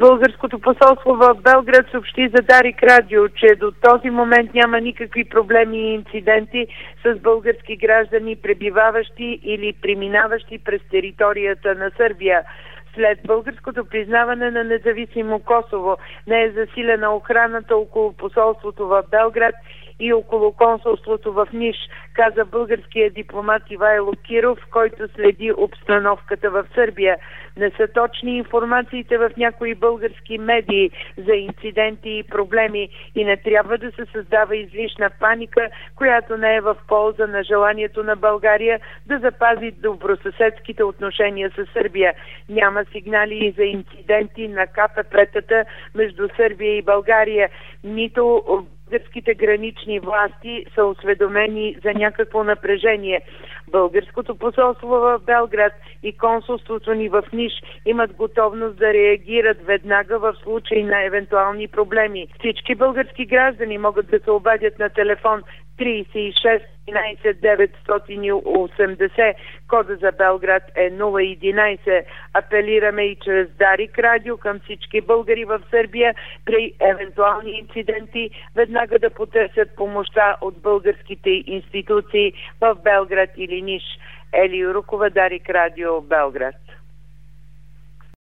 Българското посолство в Белград съобщи за Дарик Радио, че до този момент няма никакви проблеми и инциденти с български граждани, пребиваващи или преминаващи през територията на Сърбия. След българското признаване на независимо Косово не е засилена охраната около посолството в Белград и около консулството в Ниш, каза българският дипломат Ивайло Киров, който следи обстановката в Сърбия. Не са точни информациите в някои български медии за инциденти и проблеми и не трябва да се създава излишна паника, която не е в полза на желанието на България да запази добросъседските отношения с Сърбия. Няма сигнали за инциденти на КПП-тата между Сърбия и България, нито българските гранични власти са осведомени за някакво напрежение. Българското посолство в Белград и консулството ни в Ниш имат готовност да реагират веднага в случай на евентуални проблеми. Всички български граждани могат да се обадят на телефон 36 11 980. Кода за Белград е 011. Апелираме и чрез Дарик Радио към всички българи в Сърбия при евентуални инциденти веднага да потърсят помощта от българските институции в Белград или Ниш. Ели Юрукова, Дарик Радио, Белград.